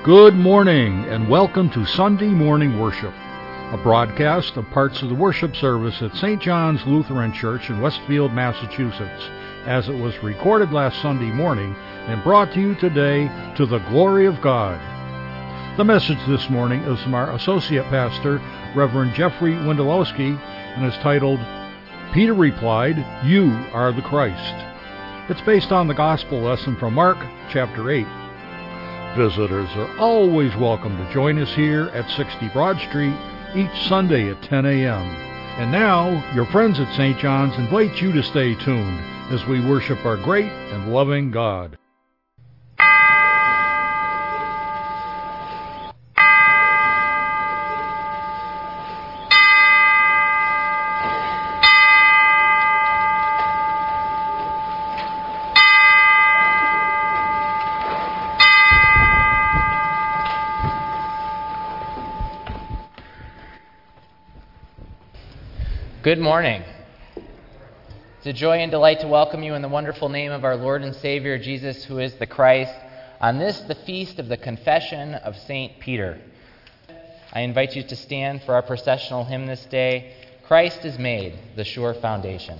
Good morning, and welcome to Sunday Morning Worship, a broadcast of parts of the worship service at St. John's Lutheran Church in Westfield, Massachusetts, as it was recorded last Sunday morning and brought to you today to the glory of God. The message this morning is from our Associate Pastor, Reverend Jeffrey Wendelowski, and is titled, Peter Replied, You Are the Christ. It's based on the Gospel lesson from Mark, chapter 8. Visitors are always welcome to join us here at 60 Broad Street each Sunday at 10 a.m. And now, your friends at St. John's invite you to stay tuned as we worship our great and loving God. Good morning. It's a joy and delight to welcome you in the wonderful name of our Lord and Savior, Jesus, who is the Christ, on this, the feast of the Confession of St. Peter. I invite you to stand for our processional hymn this day, Christ is Made, the Sure Foundation.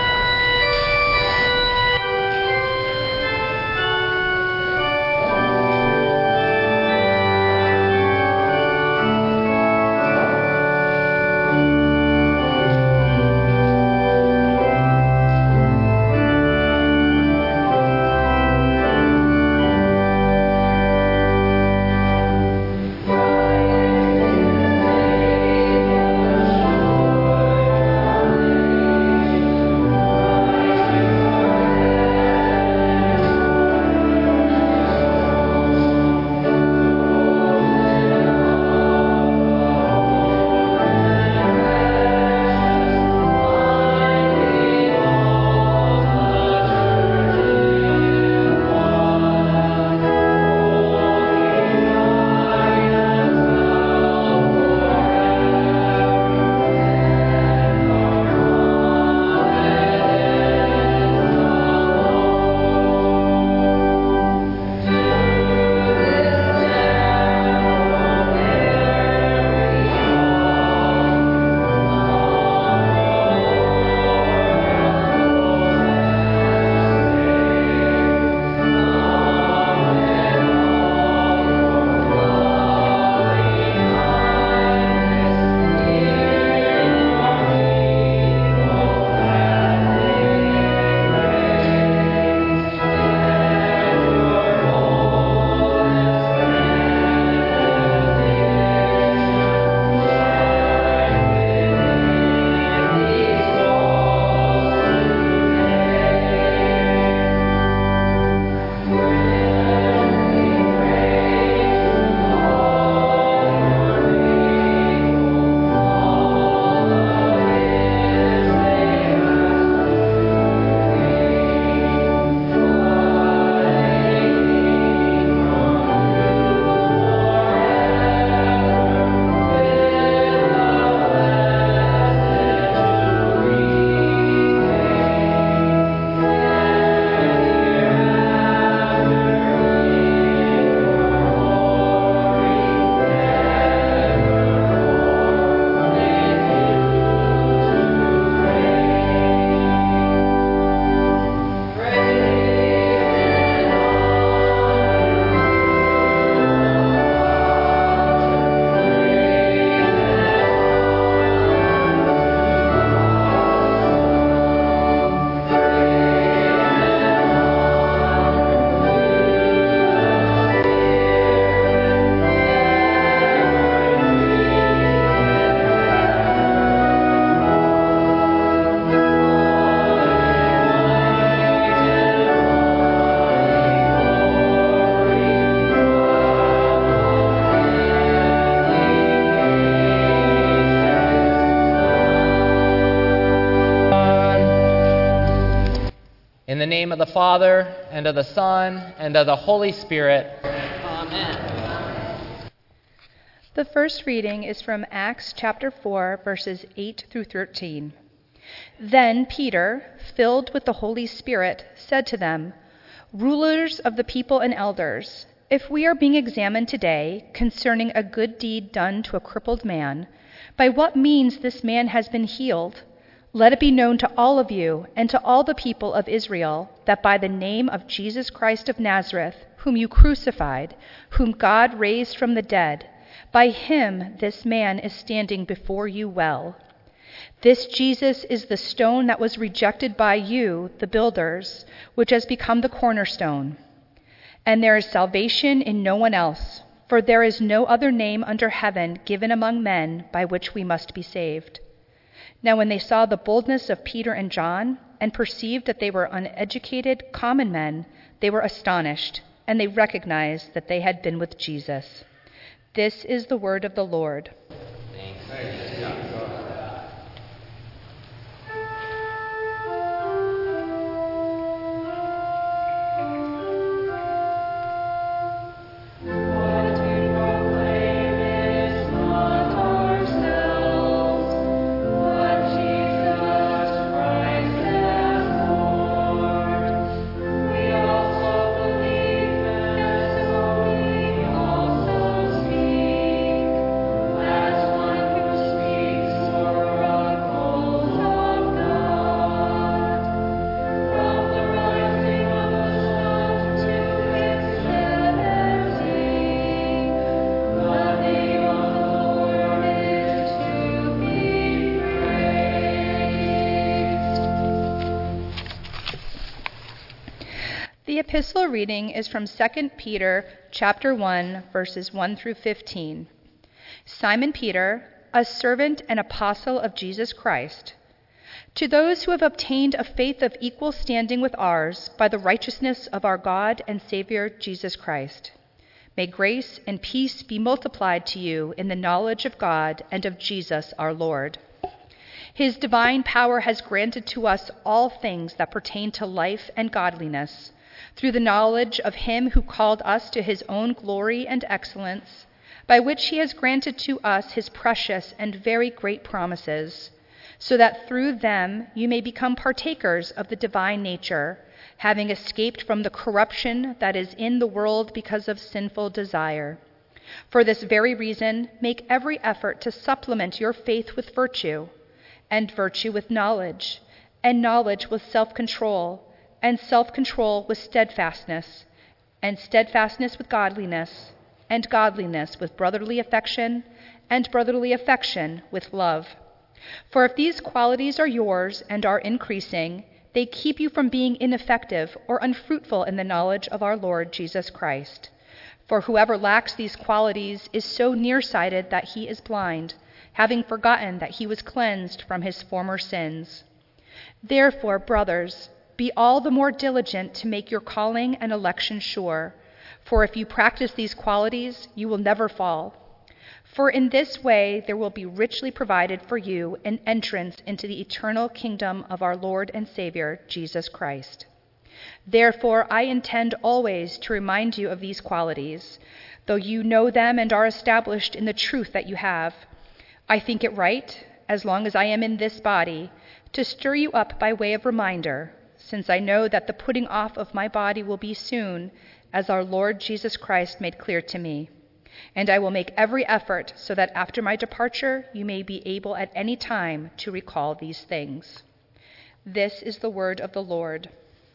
In the name of the Father, and of the Son, and of the Holy Spirit. Amen. The first reading is from Acts chapter 4, verses 8 through 13. Then Peter, filled with the Holy Spirit, said to them, "Rulers of the people and elders, If we are being examined today concerning a good deed done to a crippled man, by what means this man has been healed, let it be known to all of you and to all the people of Israel that by the name of Jesus Christ of Nazareth, whom you crucified, whom God raised from the dead, by him this man is standing before you well. This Jesus is the stone that was rejected by you, the builders, which has become the cornerstone. And there is salvation in no one else, for there is no other name under heaven given among men by which we must be saved. Now when they saw the boldness of Peter and John, and perceived that they were uneducated, common men, they were astonished, and they recognized that they had been with Jesus. This is the word of the Lord. Thanks. The epistle reading is from 2 Peter chapter 1, verses 1 through 15. Simon Peter, a servant and apostle of Jesus Christ, to those who have obtained a faith of equal standing with ours by the righteousness of our God and Savior Jesus Christ, may grace and peace be multiplied to you in the knowledge of God and of Jesus our Lord. His divine power has granted to us all things that pertain to life and godliness, through the knowledge of him who called us to his own glory and excellence, by which he has granted to us his precious and very great promises, so that through them you may become partakers of the divine nature, having escaped from the corruption that is in the world because of sinful desire. For this very reason, make every effort to supplement your faith with virtue, and virtue with knowledge, and knowledge with self-control, and self-control with steadfastness, and steadfastness with godliness, and godliness with brotherly affection, and brotherly affection with love. For if these qualities are yours and are increasing, they keep you from being ineffective or unfruitful in the knowledge of our Lord Jesus Christ. For whoever lacks these qualities is so nearsighted that he is blind, having forgotten that he was cleansed from his former sins. Therefore, brothers, be all the more diligent to make your calling and election sure, for if you practice these qualities, you will never fall. For in this way there will be richly provided for you an entrance into the eternal kingdom of our Lord and Savior, Jesus Christ. Therefore, I intend always to remind you of these qualities, though you know them and are established in the truth that you have. I think it right, as long as I am in this body, to stir you up by way of reminder, since I know that the putting off of my body will be soon, as our Lord Jesus Christ made clear to me. And I will make every effort so that after my departure you may be able at any time to recall these things. This is the word of the Lord.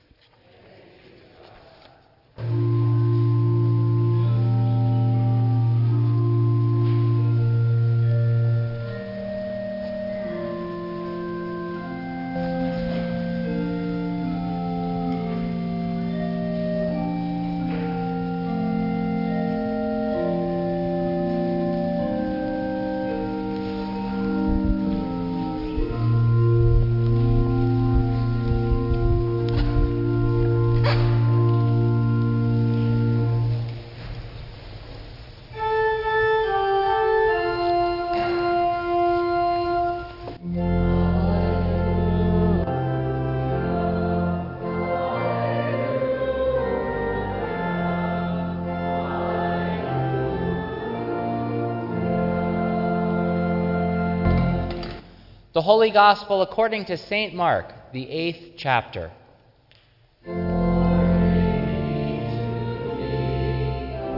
The Holy Gospel according to St. Mark, the 8th chapter.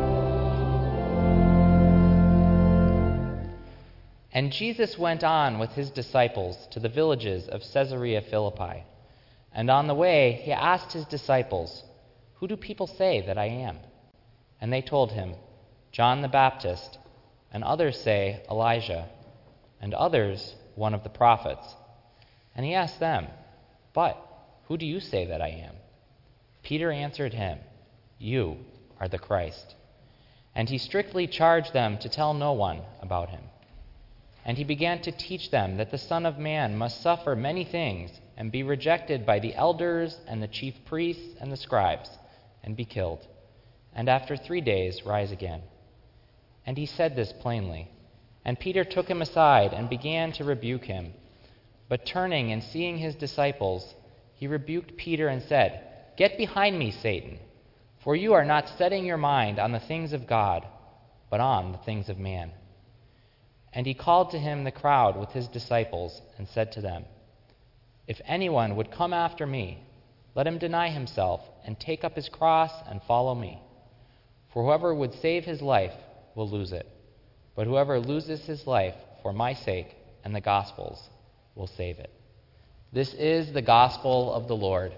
And Jesus went on with his disciples to the villages of Caesarea Philippi. And on the way, he asked his disciples, "Who do people say that I am?" And they told him, "John the Baptist, and others say Elijah, and others one of the prophets." And he asked them, "But who do you say that I am?" Peter answered him, "You are the Christ." And he strictly charged them to tell no one about him. And he began to teach them that the Son of Man must suffer many things and be rejected by the elders and the chief priests and the scribes, and be killed, and after 3 days rise again. And he said this plainly. And Peter took him aside and began to rebuke him. But turning and seeing his disciples, he rebuked Peter and said, "Get behind me, Satan, for you are not setting your mind on the things of God, but on the things of man." And he called to him the crowd with his disciples and said to them, "If anyone would come after me, let him deny himself and take up his cross and follow me. For whoever would save his life will lose it, but whoever loses his life for my sake and the gospel's will save it." This is the gospel of the Lord.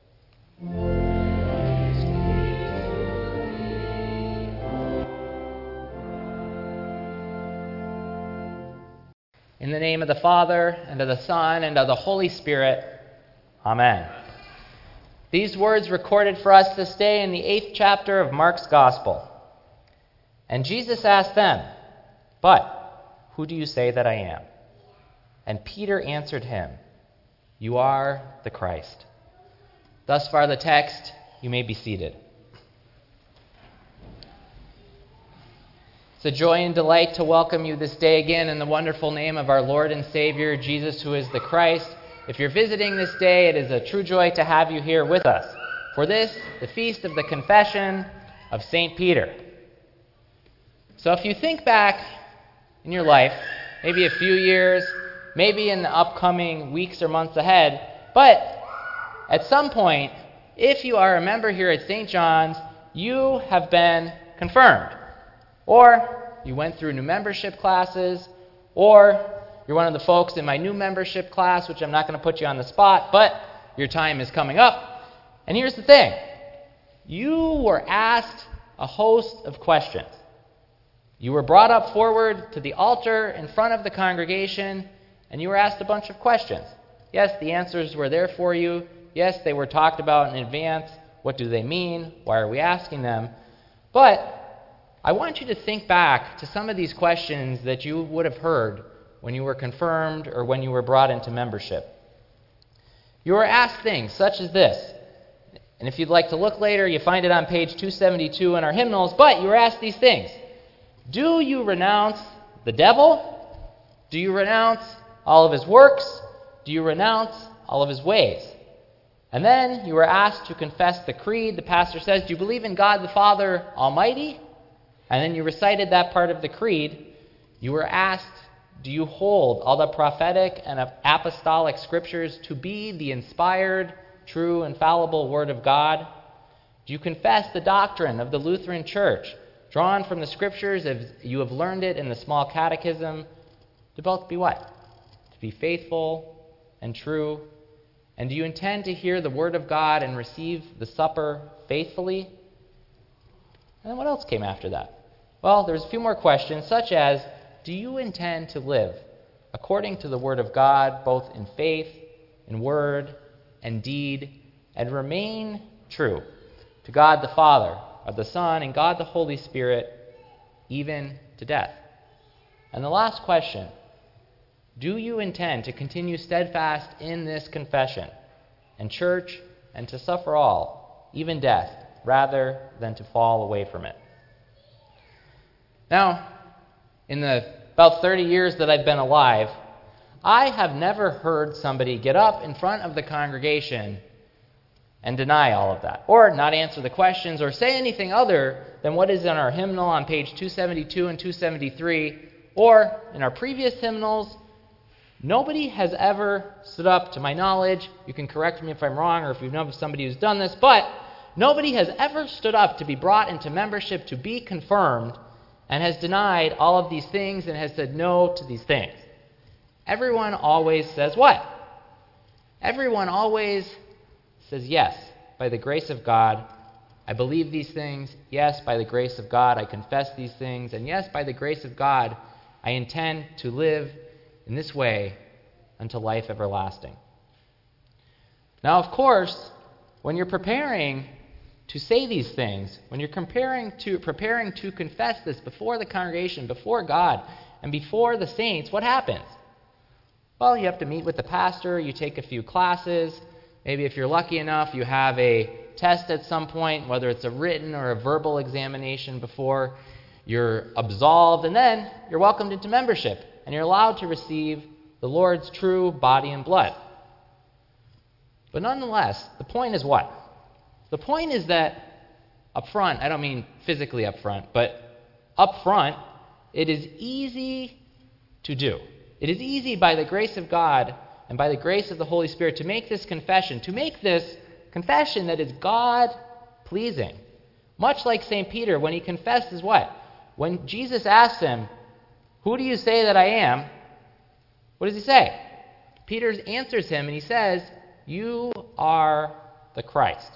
In the name of the Father, and of the Son, and of the Holy Spirit. Amen. These words recorded for us this day in the 8th chapter of Mark's Gospel. And Jesus asked them, "But who do you say that I am?" And Peter answered him, "You are the Christ." Thus far the text. You may be seated. It's a joy and delight to welcome you this day again in the wonderful name of our Lord and Savior, Jesus, who is the Christ. If you're visiting this day, it is a true joy to have you here with us. For this, the feast of the Confession of St. Peter. So if you think back in your life, maybe a few years, maybe in the upcoming weeks or months ahead, but at some point, if you are a member here at St. John's, you have been confirmed. Or you went through new membership classes, or you're one of the folks in my new membership class, which I'm not going to put you on the spot, but your time is coming up. And here's the thing. You were asked a host of questions. You were brought up forward to the altar in front of the congregation, and you were asked a bunch of questions. Yes, the answers were there for you. Yes, they were talked about in advance. What do they mean? Why are we asking them? But I want you to think back to some of these questions that you would have heard when you were confirmed or when you were brought into membership. You were asked things such as this. And if you'd like to look later, you find it on page 272 in our hymnals. But you were asked these things. Do you renounce the devil? Do you renounce all of his works? Do you renounce all of his ways? And then you were asked to confess the creed. The pastor says, do you believe in God the Father Almighty? And then you recited that part of the creed. You were asked, do you hold all the prophetic and apostolic scriptures to be the inspired, true, infallible Word of God? Do you confess the doctrine of the Lutheran Church, drawn from the scriptures as you have learned it in the small catechism, to both be what? To be faithful and true. And do you intend to hear the Word of God and receive the supper faithfully? And then what else came after that? Well, there's a few more questions, such as, do you intend to live according to the Word of God, both in faith, in word, and deed, and remain true to God the Father, of the Son, and God the Holy Spirit, even to death? And the last question, do you intend to continue steadfast in this confession and church and to suffer all, even death, rather than to fall away from it? Now, in the about 30 years that I've been alive, I have never heard somebody get up in front of the congregation and deny all of that, or not answer the questions, or say anything other than what is in our hymnal on page 272 and 273, or in our previous hymnals. Nobody has ever stood up, to my knowledge. You can correct me if I'm wrong, or if you know of somebody who's done this, but nobody has ever stood up to be brought into membership, to be confirmed, and has denied all of these things and has said no to these things. Everyone always says what? Everyone always says yes, by the grace of God, I believe these things. Yes, by the grace of God, I confess these things. And yes, by the grace of God, I intend to live in this way until life everlasting. Now, of course, when you're preparing to say these things, when you're preparing to confess this before the congregation, before God, and before the saints, what happens? Well, you have to meet with the pastor, you take a few classes, maybe if you're lucky enough, you have a test at some point, whether it's a written or a verbal examination before you're absolved, and then you're welcomed into membership, and you're allowed to receive the Lord's true body and blood. But nonetheless, the point is what? The point is that up front, I don't mean physically up front, but up front, it is easy to do. It is easy by the grace of God and by the grace of the Holy Spirit to make this confession, that is God-pleasing. Much like St. Peter, when he confesses what? When Jesus asks him, who do you say that I am? What does he say? Peter answers him and he says, you are the Christ.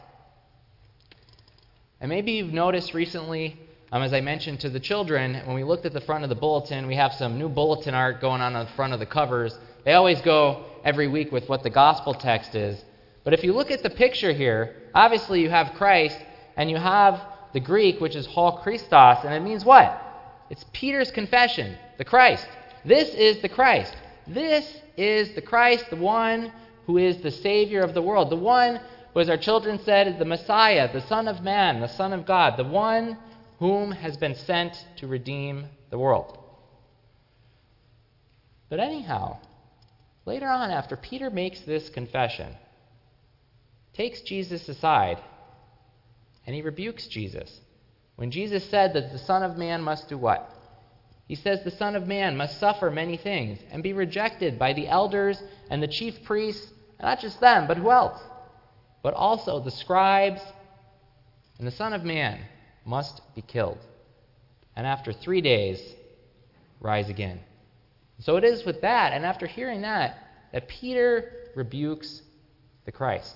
And maybe you've noticed recently, as I mentioned to the children, when we looked at the front of the bulletin, we have some new bulletin art going on the front of the covers. They always go every week with what the gospel text is. But if you look at the picture here, obviously you have Christ, and you have the Greek, which is Hol Christos, and it means what? It's Peter's confession, the Christ. This is the Christ. This is the Christ, the one who is the Savior of the world, the one who, as our children said, is the Messiah, the Son of Man, the Son of God, the one whom has been sent to redeem the world. But anyhow, later on, after Peter makes this confession, takes Jesus aside, and he rebukes Jesus. When Jesus said that the Son of Man must do what? He says the Son of Man must suffer many things and be rejected by the elders and the chief priests, and not just them, but who else? But also the scribes, and the Son of Man must be killed, and after 3 days, rise again. So it is with that, and after hearing that Peter rebukes the Christ.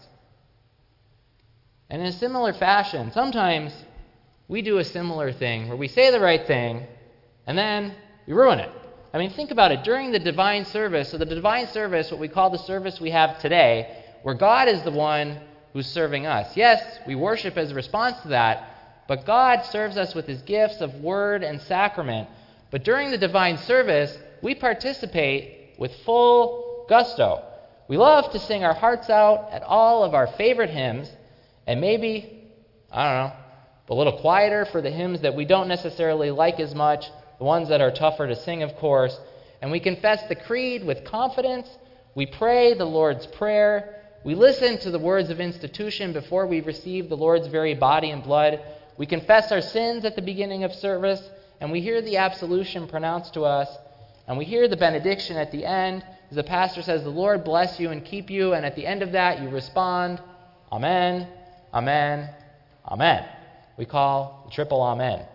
And in a similar fashion, sometimes we do a similar thing where we say the right thing and then we ruin it. I mean, think about it. During the divine service, so the divine service, what we call the service we have today, where God is the one who's serving us. Yes, we worship as a response to that, but God serves us with his gifts of word and sacrament. But during the divine service, we participate with full gusto. We love to sing our hearts out at all of our favorite hymns, and maybe, a little quieter for the hymns that we don't necessarily like as much, the ones that are tougher to sing, of course. And we confess the creed with confidence. We pray the Lord's Prayer. We listen to the words of institution before we receive the Lord's very body and blood. We confess our sins at the beginning of service, and we hear the absolution pronounced to us, and we hear the benediction at the end. As the pastor says, the Lord bless you and keep you, and at the end of that you respond, Amen, Amen, Amen. We call the triple Amen.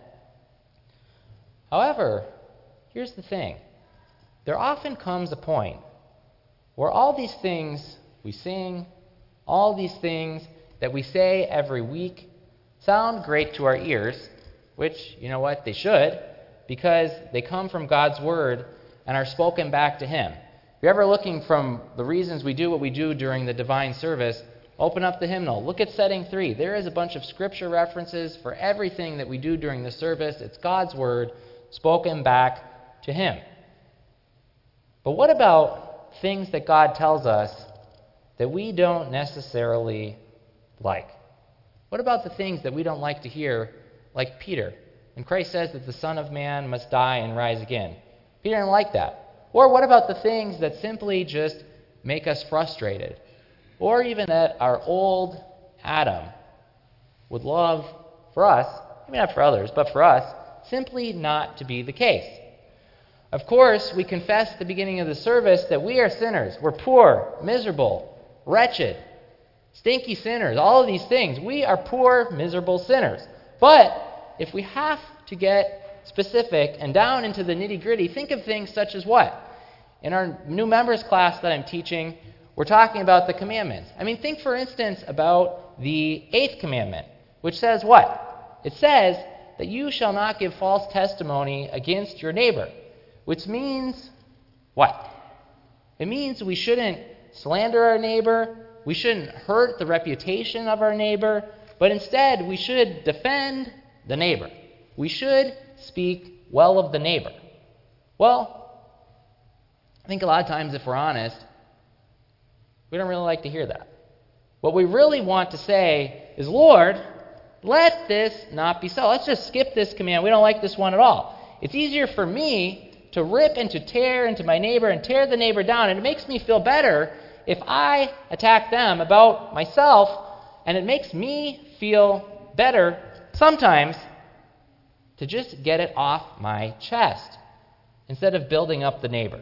However, here's the thing. There often comes a point where all these things we sing, all these things that we say every week sound great to our ears, which, you know what, they should, because they come from God's Word and are spoken back to Him. If you're ever looking from the reasons we do what we do during the divine service, open up the hymnal. Look at setting 3. There is a bunch of scripture references for everything that we do during the service. It's God's Word spoken back to Him. But what about things that God tells us that we don't necessarily like? What about the things that we don't like to hear, like Peter, when Christ says that the Son of Man must die and rise again? Peter didn't like that. Or what about the things that simply just make us frustrated? Or even that our old Adam would love for us, maybe not for others, but for us, simply not to be the case. Of course, we confess at the beginning of the service that we are sinners. We're poor, miserable, wretched, stinky sinners, all of these things. We are poor, miserable sinners. But if we have to get specific and down into the nitty-gritty, think of things such as what? In our new members class that I'm teaching, we're talking about the commandments. I mean, think, for instance, about the 8th commandment, which says what? It says that you shall not give false testimony against your neighbor, which means what? It means we shouldn't slander our neighbor, we shouldn't hurt the reputation of our neighbor, but instead we should defend the neighbor. We should speak well of the neighbor. Well, I think a lot of times, if we're honest, we don't really like to hear that. What we really want to say is, Lord, let this not be so. Let's just skip this command. We don't like this one at all. It's easier for me to rip and to tear into my neighbor and tear the neighbor down, and it makes me feel better if I attack them about myself, and it makes me feel better sometimes to just get it off my chest instead of building up the neighbor.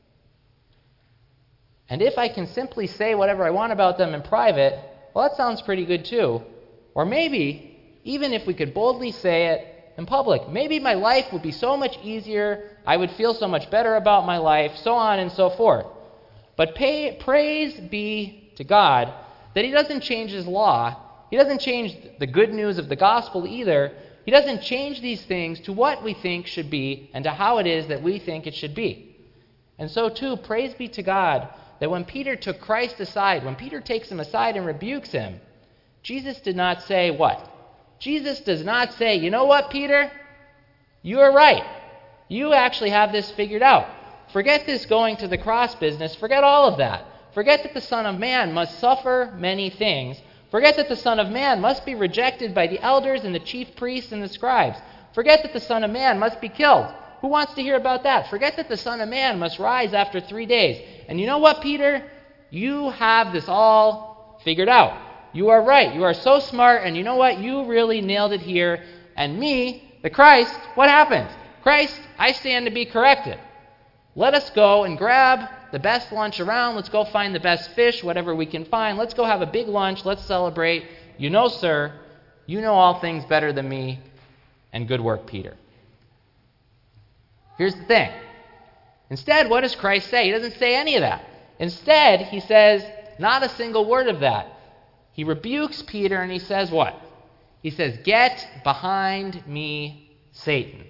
And if I can simply say whatever I want about them in private, well, that sounds pretty good too. Or maybe, even if we could boldly say it in public, maybe my life would be so much easier, I would feel so much better about my life, so on and so forth. But praise be to God that He doesn't change His law. He doesn't change the good news of the gospel either. He doesn't change these things to what we think should be and to how it is that we think it should be. And so too, praise be to God that when Peter took Christ aside, when Peter takes him aside and rebukes him, Jesus did not say what? Jesus does not say, you know what, Peter? You are right. You actually have this figured out. Forget this going to the cross business. Forget all of that. Forget that the Son of Man must suffer many things. Forget that the Son of Man must be rejected by the elders and the chief priests and the scribes. Forget that the Son of Man must be killed. Who wants to hear about that? Forget that the Son of Man must rise after 3 days. And you know what, Peter? You have this all figured out. You are right. You are so smart, and you know what? You really nailed it here. And me, the Christ, what happened? Christ, I stand to be corrected. Let us go and grab the best lunch around. Let's go find the best fish, whatever we can find. Let's go have a big lunch. Let's celebrate. You know, sir, you know all things better than me. And good work, Peter. Here's the thing. Instead, what does Christ say? He doesn't say any of that. Instead, he says not a single word of that. He rebukes Peter and he says what? He says, "Get behind me, Satan."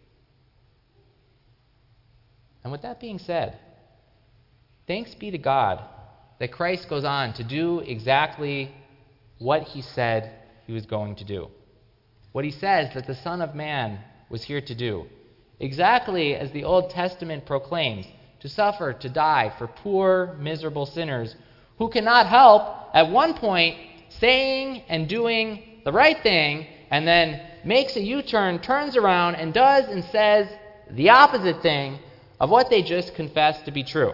And with that being said, thanks be to God that Christ goes on to do exactly what he said he was going to do. What he says that the Son of Man was here to do. Exactly as the Old Testament proclaims, to suffer, to die for poor, miserable sinners who cannot help at one point saying and doing the right thing and then makes a U-turn, turns around, and does and says the opposite thing of what they just confessed to be true.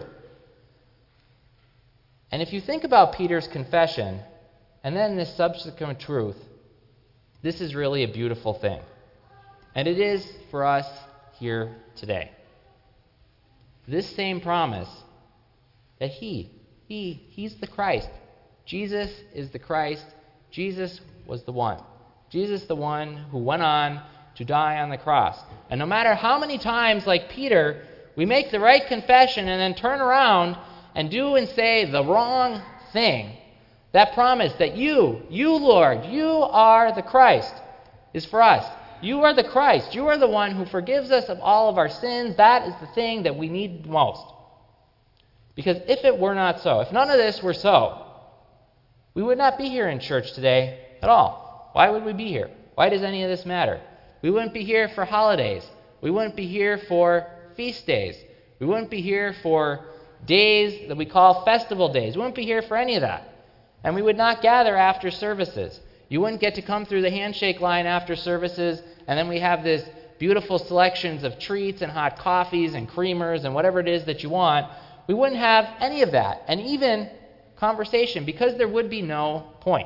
And if you think about Peter's confession and then this subsequent truth, this is really a beautiful thing. And it is for us here today. This same promise that He's the Christ. Jesus is the Christ. Jesus was the one. Jesus the one who went on to die on the cross. And no matter how many times, like Peter, we make the right confession and then turn around and do and say the wrong thing, that promise that you, Lord, you are the Christ, is for us. You are the Christ. You are the one who forgives us of all of our sins. That is the thing that we need most. Because if it were not so, if none of this were so, we would not be here in church today at all. Why would we be here? Why does any of this matter? We wouldn't be here for holidays. We wouldn't be here for feast days. We wouldn't be here for days that we call festival days. We wouldn't be here for any of that. And we would not gather after services. You wouldn't get to come through the handshake line after services, and then we have this beautiful selections of treats and hot coffees and creamers and whatever it is that you want. We wouldn't have any of that, and even conversation, because there would be no point.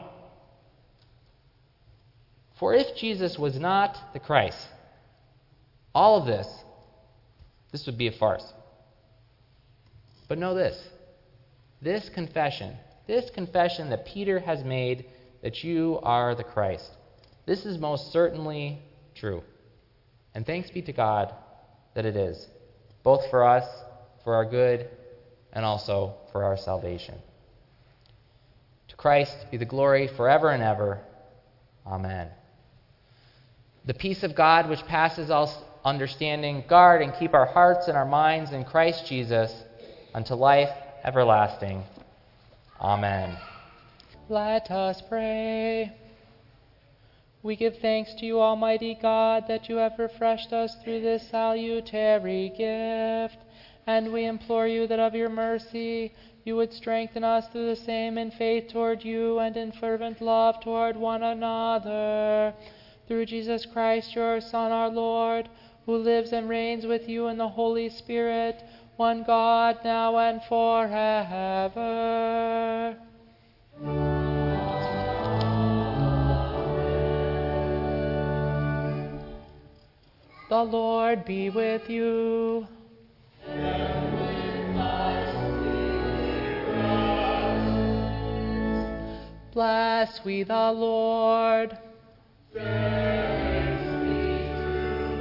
For if Jesus was not the Christ, all of this would be a farce. But know this confession that Peter has made, that you are the Christ, this is most certainly true. And thanks be to God that it is, both for us, for our good, and also for our salvation. To Christ be the glory forever and ever. Amen. The peace of God, which passes all understanding, guard and keep our hearts and our minds in Christ Jesus unto life everlasting. Amen. Let us pray. We give thanks to you, Almighty God, that you have refreshed us through this salutary gift, and we implore you that of your mercy you would strengthen us through the same in faith toward you and in fervent love toward one another. Through Jesus Christ, your Son, our Lord, who lives and reigns with you in the Holy Spirit, one God, now and forever. The Lord be with you. And with thy spirit. Bless we the Lord. Thanks be to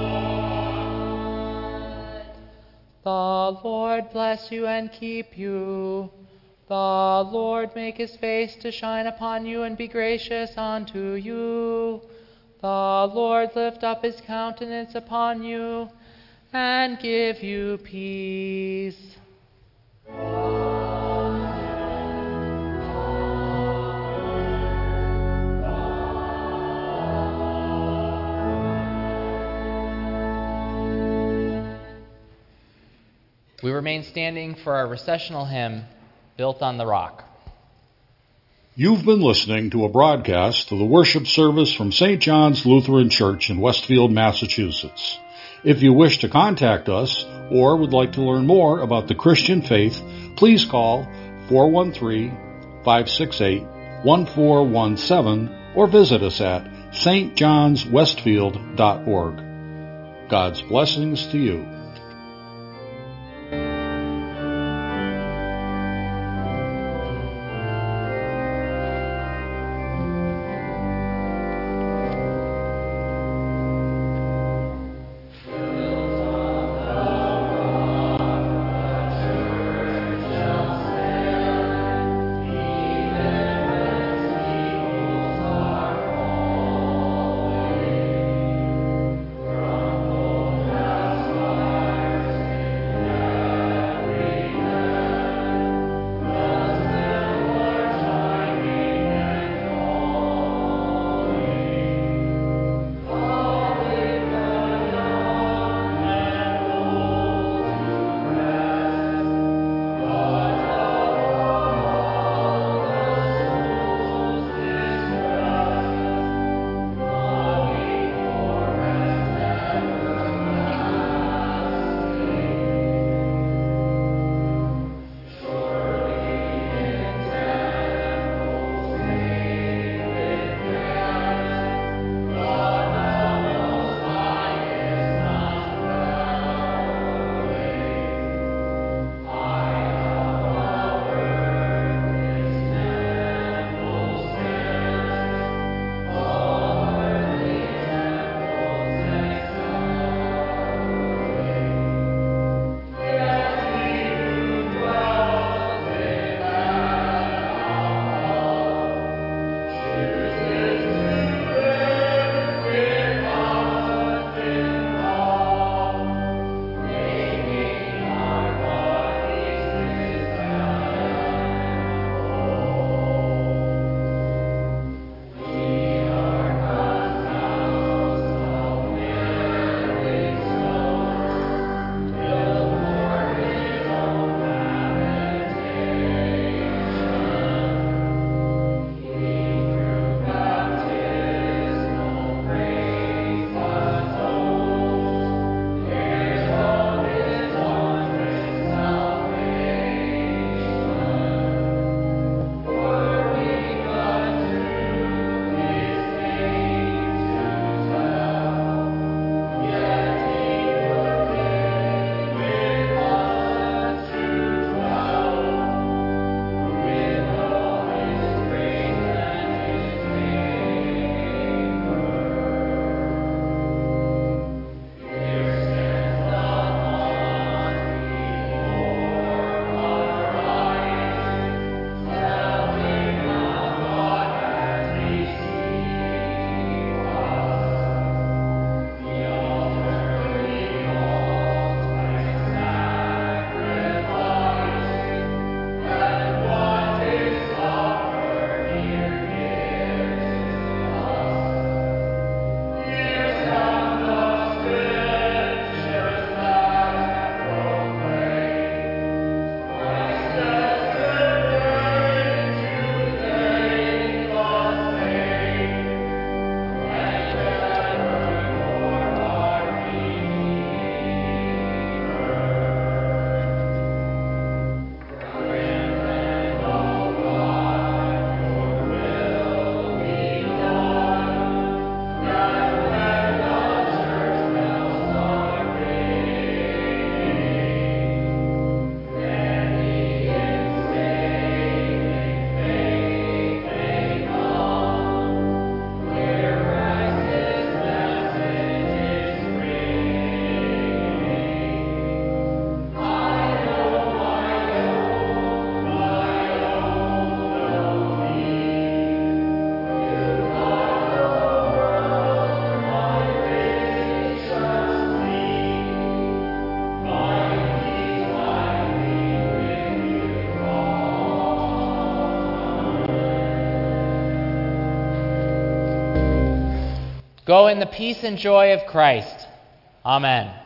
God. The Lord bless you and keep you. The Lord make his face to shine upon you and be gracious unto you. The Lord lift up his countenance upon you and give you peace. We remain standing for our recessional hymn, Built on the Rock. You've been listening to a broadcast of the worship service from St. John's Lutheran Church in Westfield, Massachusetts. If you wish to contact us or would like to learn more about the Christian faith, please call 413-568-1417 or visit us at stjohnswestfield.org. God's blessings to you. Go in the peace and joy of Christ. Amen.